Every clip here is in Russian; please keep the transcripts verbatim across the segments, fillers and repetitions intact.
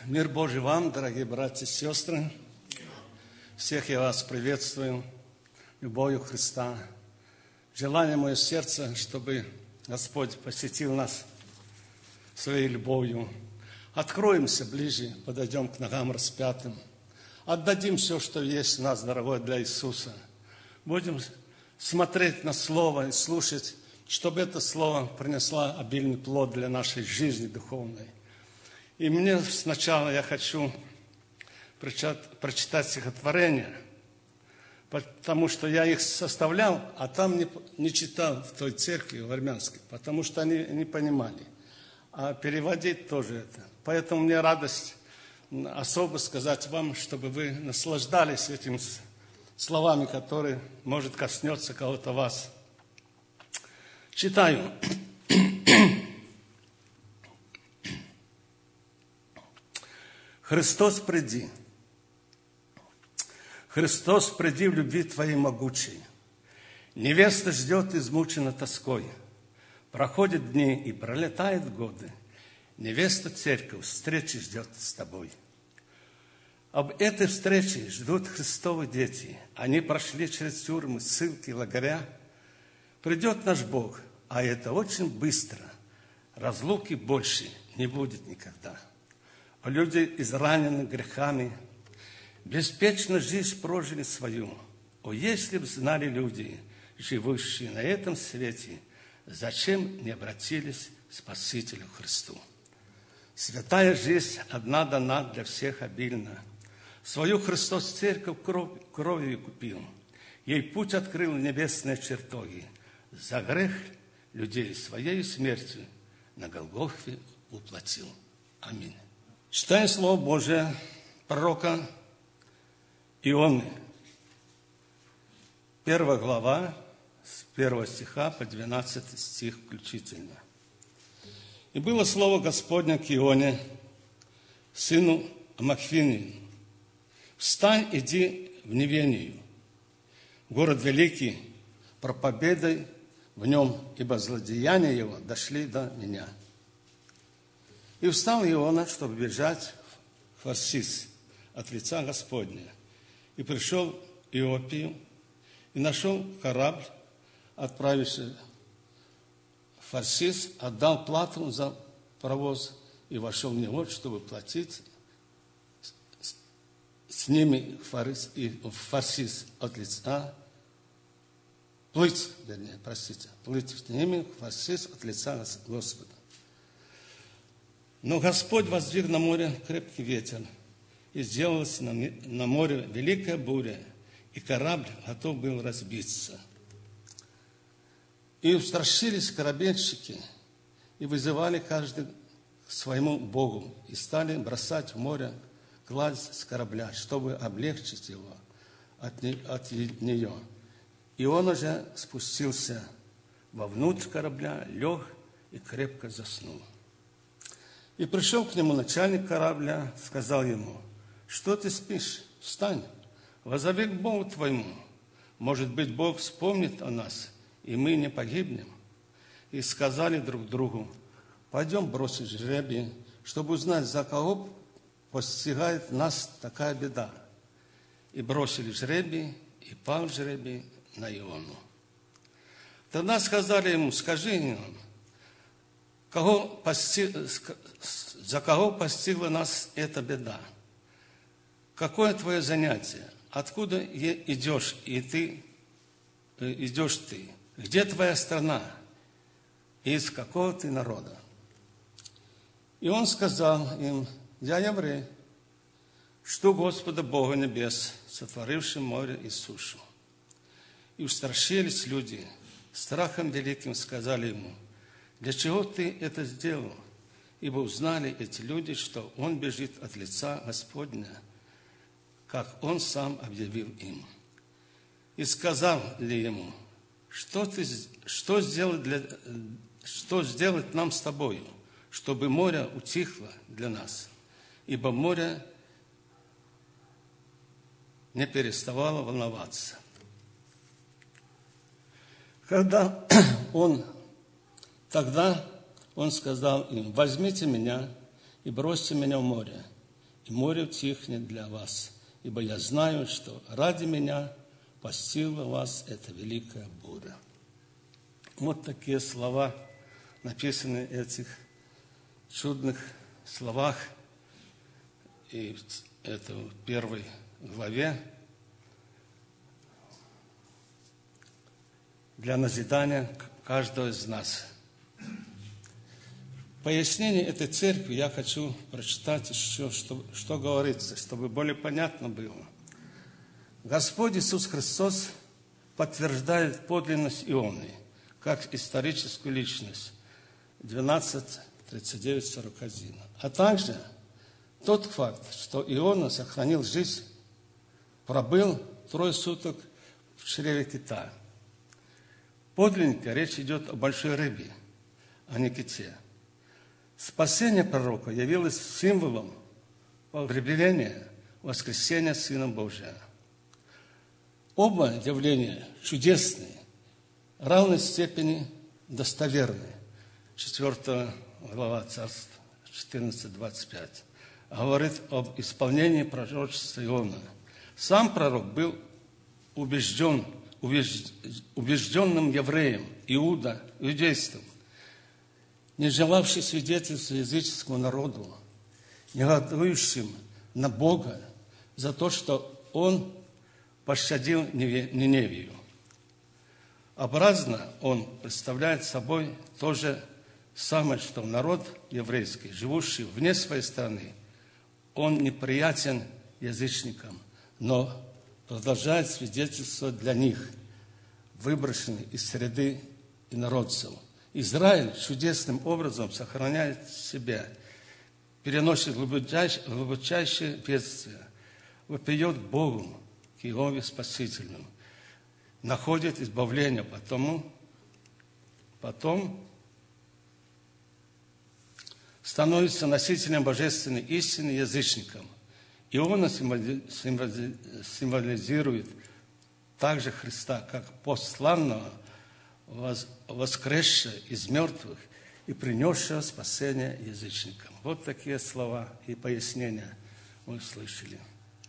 Мир Божий вам, дорогие братья и сестры. Всех я вас приветствую любовью Христа. Желание мое сердце, чтобы Господь посетил нас своей любовью. Откроемся ближе, подойдем к ногам распятым. Отдадим все, что есть у нас, дорогое, для Иисуса. Будем смотреть на Слово и слушать, чтобы это Слово принесло обильный плод для нашей жизни духовной. И мне сначала я хочу прочитать, прочитать стихотворения, потому что я их составлял, а там не, не читал в той церкви, в армянской, потому что они не понимали. А переводить тоже это. Поэтому мне радость особо сказать вам, чтобы вы наслаждались этими словами, которые, может, коснется кого-то вас. Читаю. Христос, приди. Христос, приди в любви Твоей могучей. Невеста ждет, измучена тоской. Проходят дни и пролетают годы. Невеста церковь встречи ждет с Тобой. Об этой встрече ждут Христовы дети. Они прошли через тюрьмы, ссылки, лагеря. Придет наш Бог, а это очень быстро. Разлуки больше не будет никогда. А люди, изранены грехами, беспечно жизнь прожили свою. О, если б знали люди, живущие на этом свете, зачем не обратились к Спасителю Христу? Святая жизнь одна дана для всех обильно. Свою Христос церковь кров, кровью купил. Ей путь открыл в небесные чертоги. За грех людей своей смертью на Голгофе уплатил. Аминь. Читаю Слово Божие пророка Ионы. Первая глава, с первого стиха по двенадцатый стих включительно. «И было слово Господне к Ионе, сыну Амакфинину: встань, иди в Невению, город великий, проповедай в нем, ибо злодеяния его дошли до меня». И встал Иона, чтобы бежать в Фарсис от лица Господня. И пришел в Иопию, и нашел корабль, отправившийся в Фарсис, отдал плату за провоз и вошел в него, чтобы платить с ними в Фарсис от лица, плыть, вернее, простите, плыть с ними в Фарсис от лица Господа. Но Господь воздвиг на море крепкий ветер, и сделалась на, на море великая буря, и корабль готов был разбиться. И устрашились корабельщики, и вызывали каждый к своему Богу, и стали бросать в море гладь с корабля, чтобы облегчить его от, не, от нее. И он уже спустился вовнутрь корабля, лег и крепко заснул. И пришел к нему начальник корабля, сказал ему: что ты спишь? Встань, воззови к Богу твоему. Может быть, Бог вспомнит о нас, и мы не погибнем. И сказали друг другу: пойдем бросить жребий, чтобы узнать, за кого постигает нас такая беда. И бросили жребий, и пал жребий на Иону. Тогда сказали ему: скажи нам, кого пости... за кого постигла нас эта беда? Какое твое занятие? Откуда идешь и ты, идешь ты? Где твоя страна? И из какого ты народа? И он сказал им: я еврей, жду Господа Бога небес, сотворивший море и сушу. И устрашились люди, страхом великим сказали ему: для чего ты это сделал? Ибо узнали эти люди, что он бежит от лица Господня, как он сам объявил им. И сказал ли ему: что, ты, что, сделать для, что сделать нам с тобою, чтобы море утихло для нас? Ибо море не переставало волноваться. Когда он, тогда он сказал им: возьмите меня и бросьте меня в море, и море утихнет для вас, ибо я знаю, что ради меня постигла вас эта великая буря». Вот такие слова написаны в этих чудных словах, и это в первой главе, для назидания каждого из нас. Пояснение этой церкви я хочу прочитать еще, что, что говорится, чтобы более понятно было. Господь Иисус Христос подтверждает подлинность Ионы как историческую личность. двенадцать, тридцать девять, сорок один. А также тот факт, что Иона сохранил жизнь, пробыл трое суток в чреве кита. Подлинника речь идет о большой рыбе, а не ките. Спасение пророка явилось символом погребения воскресения Сына Божия. Оба явления чудесные, равной степени достоверны. четвёртая глава Царств четырнадцать, двадцать пять. Говорит об исполнении пророчества Иона. Сам пророк был убежден, убежденным евреем, иуда, иудейством, не желавший свидетельства языческому народу, негодующим на Бога за то, что Он пощадил Ниневию. Образно он представляет собой то же самое, что народ еврейский, живущий вне своей страны. Он неприятен язычникам, но продолжает свидетельствовать для них, выброшенный из среды инородцев. Израиль чудесным образом сохраняет себя, переносит глубочайшие бедствия, вопиет Богу, к Иегове Спасителю, находит избавление, потому, потом становится носителем божественной истины язычником. Иона символизирует также Христа, как посланного, воскресшего из мертвых и принесшего спасение язычникам. Вот такие слова и пояснения мы слышали.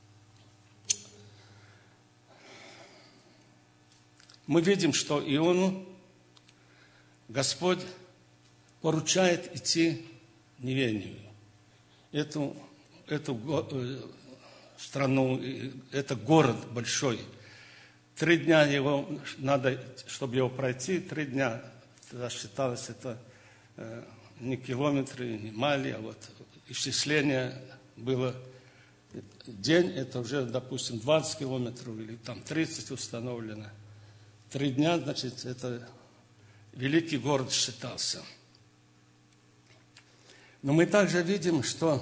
Мы видим, что Иону Господь поручает идти Ниневию, эту, эту страну, это город большой. Три дня его надо, чтобы его пройти, три дня, тогда считалось это э, не километры, не мили, а вот исчисление было день, это уже, допустим, двадцать километров или там тридцать установлено. Три дня, значит, это великий город считался. Но мы также видим, что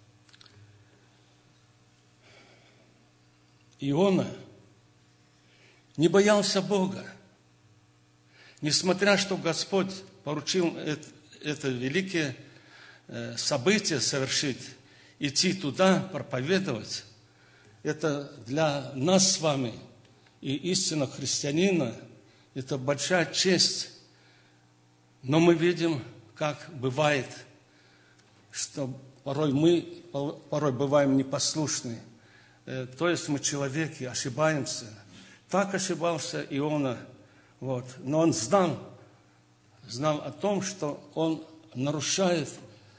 Иона не боялся Бога. Несмотря, что Господь поручил это, это великое событие совершить, идти туда, проповедовать, это для нас с вами и истинного христианина, это большая честь. Но мы видим, как бывает, что порой мы порой бываем непослушны. То есть мы человеки, ошибаемся. Так ошибался Иона. Вот. Но он знал, знал о том, что он нарушает,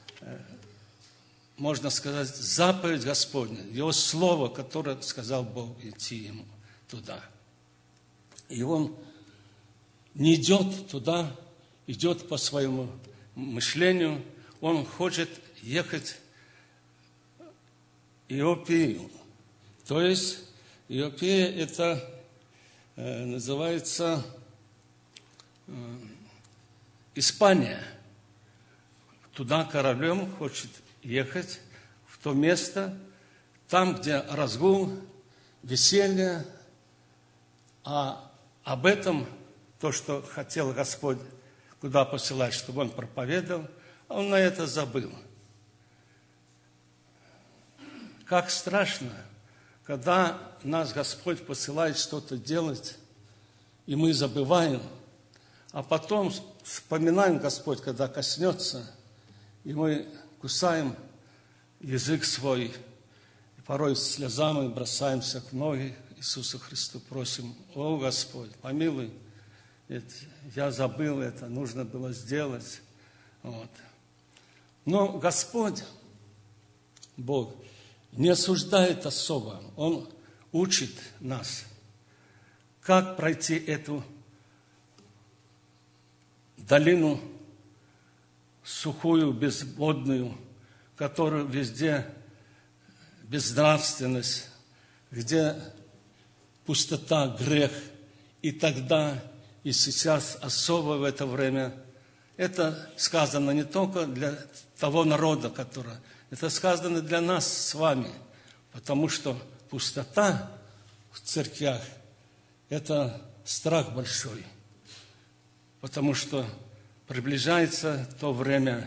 можно сказать, заповедь Господня, Его слово, которое сказал Бог идти ему туда. И он не идет туда, идет по своему мышлению. Он хочет ехать в Иопию. То есть Иопия это э, называется э, Испания. Туда кораблем хочет ехать, в то место, там, где разгул, веселье. А об этом, то, что хотел Господь, куда посылать, чтобы он проповедовал, он на это забыл. Как страшно, когда нас Господь посылает что-то делать, и мы забываем, а потом вспоминаем Господь, когда коснется, и мы кусаем язык свой порой с слезами бросаемся к ноги Иисусу Христу, просим: «О, Господь, помилуй, это, я забыл это, нужно было сделать». Вот. Но Господь, Бог, не осуждает особо. Он учит нас, как пройти эту долину сухую, безводную, в которой везде безнравственность, где пустота, грех. И тогда, и сейчас, особо в это время, это сказано не только для того народа, который... Это сказано для нас с вами, потому что пустота в церквях – это страх большой, потому что приближается то время,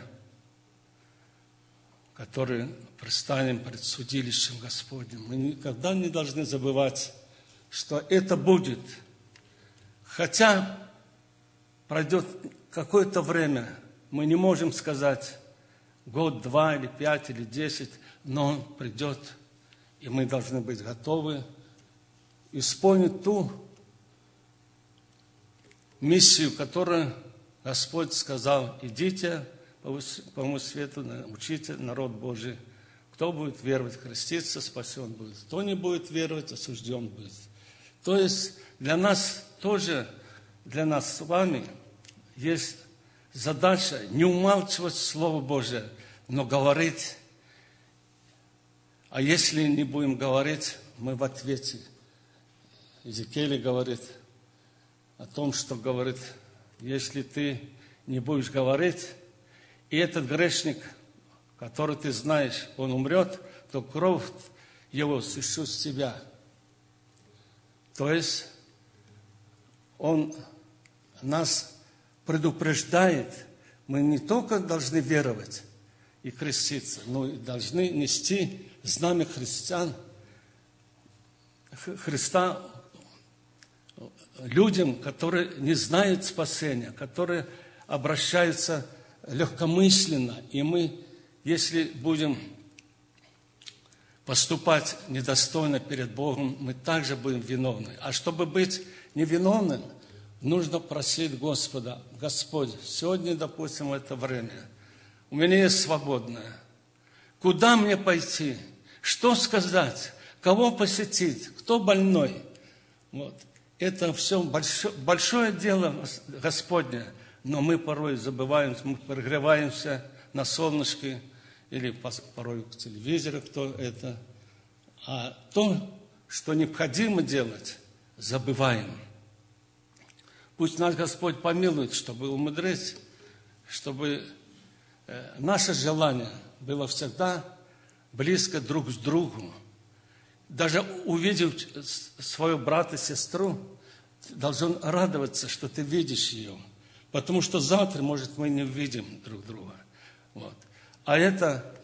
которое предстанем пред судилищем Господним. Мы никогда не должны забывать, что это будет. Хотя пройдет какое-то время, мы не можем сказать год, два, или пять, или десять, но он придет, и мы должны быть готовы исполнить ту миссию, которую Господь сказал: идите по всему свету, учите народ Божий. Кто будет веровать, креститься, спасен будет. Кто не будет веровать, осужден будет. То есть для нас тоже, для нас с вами есть задача не умалчивать Слово Божие, но говорить. А если не будем говорить, мы в ответе. Иезекииль говорит о том, что говорит: если ты не будешь говорить, и этот грешник, который ты знаешь, он умрет, то кровь его сышу с тебя. То есть он нас предупреждает, мы не только должны веровать и креститься, но и должны нести знамя христиан, Христа людям, которые не знают спасения, которые обращаются легкомысленно. И мы, если будем поступать недостойно перед Богом, мы также будем виновны. А чтобы быть невиновным, нужно просить Господа: Господь, сегодня, допустим, в это время у меня есть свободное. Куда мне пойти? Что сказать? Кого посетить? Кто больной? Вот. Это все большое, большое дело Господне, но мы порой забываем, мы прогреваемся на солнышке или порой к телевизору, кто это. А то, что необходимо делать, забываем. Пусть нас Господь помилует, чтобы умудрить, чтобы наше желание было всегда близко друг с другом. Даже увидев своего брата и сестру, ты должен радоваться, что ты видишь ее. Потому что завтра, может, мы не увидим друг друга. Вот. А это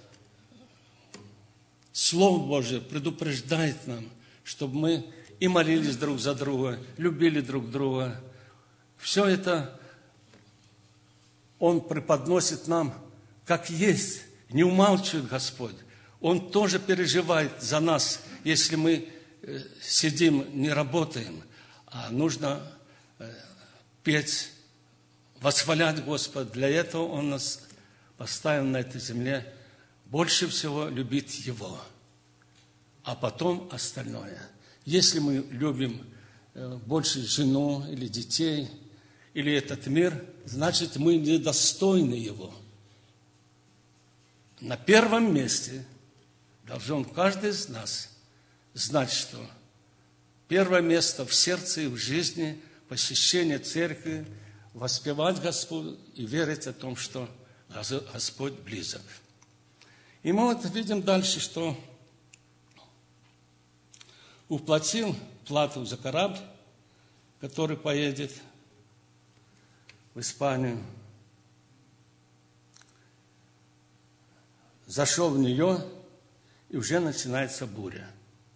Слово Божие предупреждает нам, чтобы мы и молились друг за друга, любили друг друга. Все это Он преподносит нам как есть, не умалчивает Господь. Он тоже переживает за нас, если мы сидим, не работаем, а нужно петь, восхвалять Господа. Для этого Он нас поставил на этой земле. Больше всего любить Его, а потом остальное. Если мы любим больше жену или детей, или этот мир, значит, мы недостойны Его. На первом месте должен каждый из нас знать, что первое место в сердце и в жизни – посещение церкви, воспевать Господу и верить о том, что Господь близок. И мы вот видим дальше, что уплатил плату за корабль, который поедет в Испанию, зашел в нее, и уже начинается буря.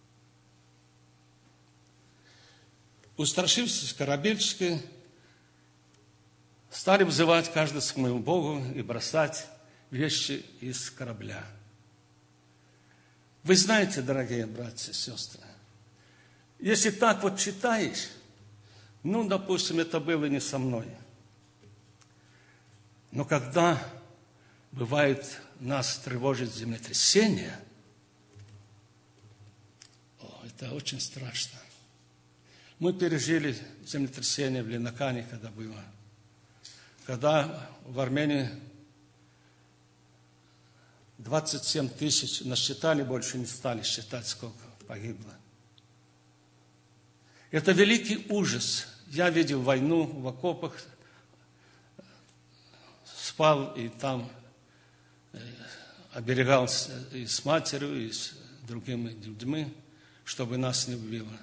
Устрашившись корабельщики, стали взывать каждый к своему Богу и бросать вещи из корабля. Вы знаете, дорогие братья и сестры, если так вот читаешь, ну, допустим, это было не со мной. Но когда бывает нас тревожит землетрясение, о, это очень страшно. Мы пережили землетрясение в Ленакане, когда было. Когда в Армении двадцать семь тысяч насчитали, больше не стали считать, сколько погибло. Это великий ужас. Я видел войну в окопах, спал и там оберегался и с матерью, и с другими людьми, чтобы нас не убило.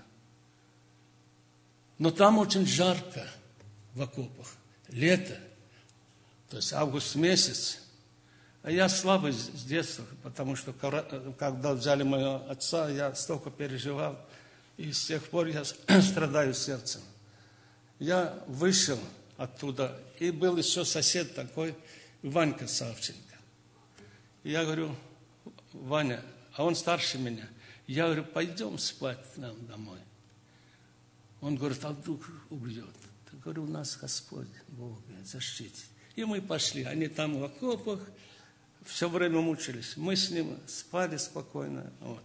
Но там очень жарко в окопах. Лето, то есть август месяц. А я слабый с детства, потому что когда взяли моего отца, я столько переживал. И с тех пор я страдаю сердцем. Я вышел оттуда, и был еще сосед такой, Ванька Савченко. И я говорю: Ваня, а он старше меня. Я говорю: пойдем спать нам домой. Он говорит: а вдруг убьет? Я говорю: у нас Господь, Бог защитит. И мы пошли. Они там в окопах все время мучились. Мы с ним спали спокойно. Вот.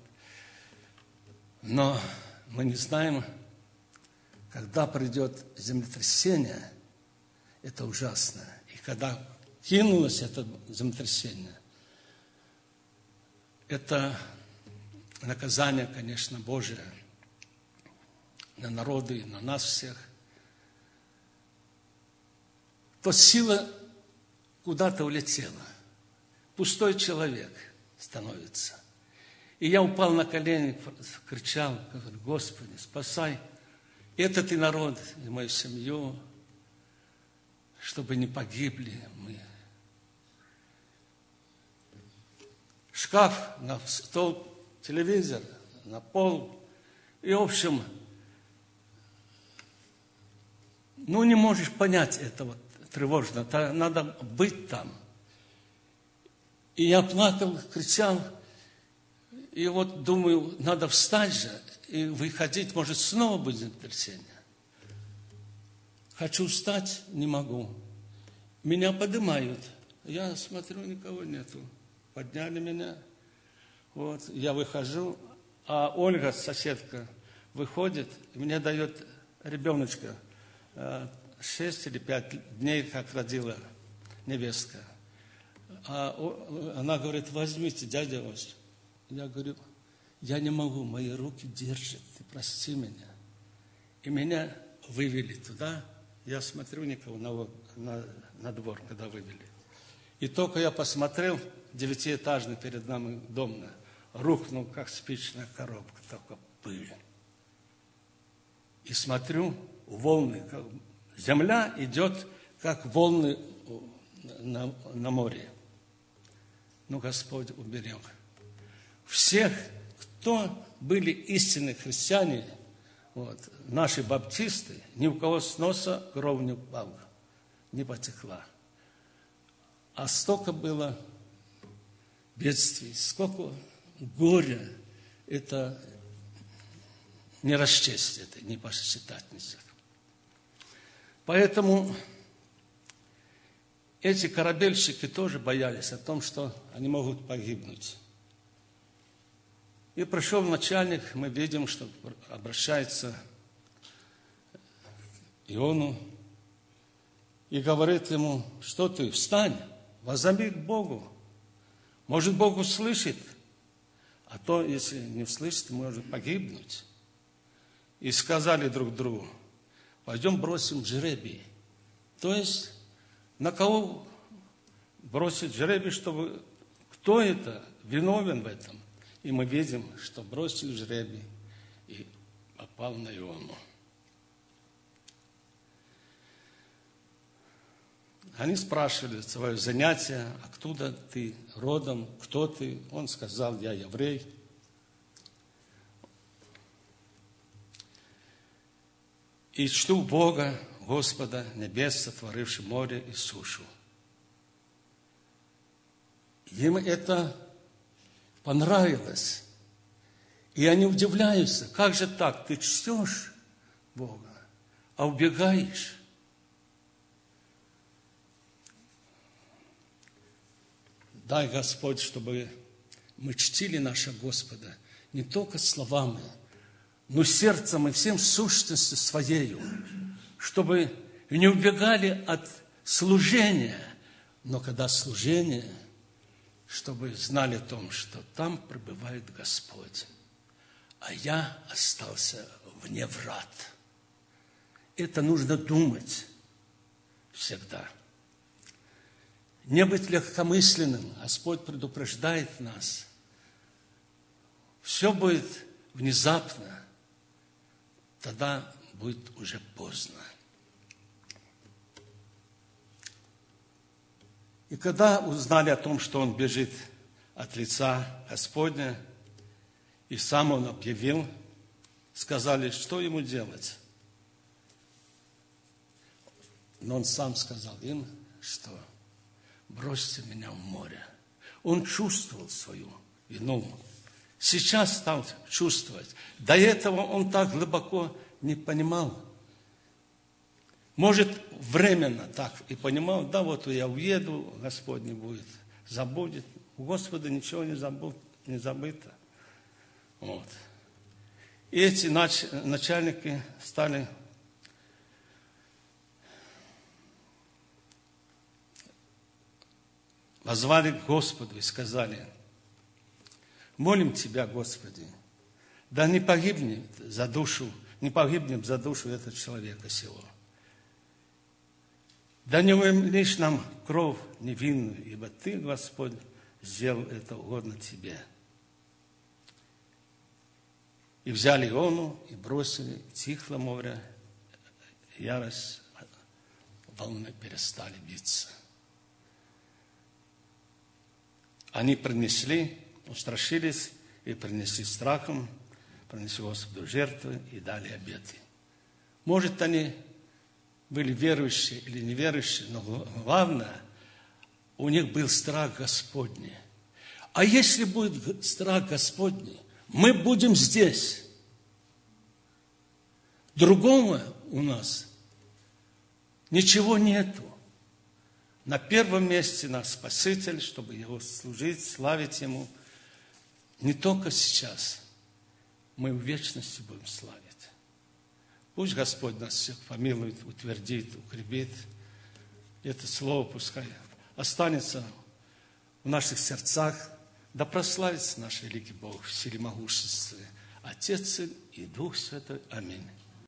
Но мы не знаем, когда придет землетрясение, это ужасно. И когда кинулось это землетрясение, это наказание, конечно, Божие на народы, на нас всех. То сила куда-то улетела. Пустой человек становится. И я упал на колени, кричал: Господи, спасай этот и народ, и мою семью, чтобы не погибли мы. Шкаф на стол, телевизор на пол. И, в общем, ну, не можешь понять этого тревожно. Надо быть там. И я плакал, кричал. И вот думаю, надо встать же и выходить, может, снова будет землетрясение. Хочу встать, не могу. Меня поднимают. Я смотрю, никого нету. Подняли меня. Вот, я выхожу, а Ольга, соседка, выходит, и мне дает ребеночка. Шесть или пять дней, как родила невестка. А она говорит: возьмите, дядя Вася. Я говорю: я не могу, мои руки держат, ты прости меня. И меня вывели туда. Я смотрю, никого на, на, на двор, когда вывели. И только я посмотрел, девятиэтажный перед нами дом рухнул, как спичная коробка, только пыль. И смотрю, волны, как, земля идет, как волны на, на море. Но Господь уберег. Всех, кто были истинные христиане, вот, наши баптисты, ни у кого с носа кровь не упала, не потекла. А столько было бедствий, сколько горя, это не расчесть, это не посчитать нельзя. Поэтому эти корабельщики тоже боялись о том, что они могут погибнуть. И пришел начальник, мы видим, что обращается к Иону и говорит ему: что ты, встань, воззови к Богу. Может, Бог услышит, а то, если не услышит, может погибнуть. И сказали друг другу: пойдем бросим жребий. То есть, на кого бросить жребий, чтобы кто это виновен в этом? И мы видим, что бросили жребий и попал на Иону. Они спрашивали свое занятие: откуда ты родом, кто ты? Он сказал: я еврей. И чту Бога, Господа небес, сотворивший море и сушу. Им это понравилось. И они удивляются, как же так, ты чтешь Бога, а убегаешь. Дай, Господь, чтобы мы чтили нашего Господа не только словами, но сердцем и всем сущностью своею, чтобы не убегали от служения, но когда служение, чтобы знали о том, что там пребывает Господь, а я остался вне врат. Это нужно думать всегда. Не быть легкомысленным. Господь предупреждает нас. Все будет внезапно. Тогда будет уже поздно. И когда узнали о том, что он бежит от лица Господня, и сам он объявил, сказали, что ему делать. Но он сам сказал им, что бросьте меня в море. Он чувствовал свою вину. Сейчас стал чувствовать. До этого он так глубоко не понимал. Может, временно так и понимал, да, вот я уеду, Господь не будет, забудет. У Господа ничего не, забудь, не забыто. Вот. И эти нач, начальники стали воззвали к Господу и сказали, молим Тебя, Господи, да не погибнет за душу, не погибнет за душу этого человека сего. Да не умолишь нам кровь невинную, ибо Ты, Господь, сделал это угодно Тебе. И взяли Иону и бросили, тихло море, ярость, волны перестали биться. Они принесли, устрашились и принесли страхом, принесли Господу жертвы и дали обеты. Может, они были верующие или неверующие, но главное, у них был страх Господний. А если будет страх Господний, мы будем здесь. Другого у нас ничего нету. На первом месте наш Спаситель, чтобы Его служить, славить Ему. Не только сейчас. Мы в вечности будем славить. Пусть Господь нас всех помилует, утвердит, укрепит. Это слово пускай останется в наших сердцах. Да прославится наш великий Бог в силе могущества. Отец, Сын и Дух Святой. Аминь.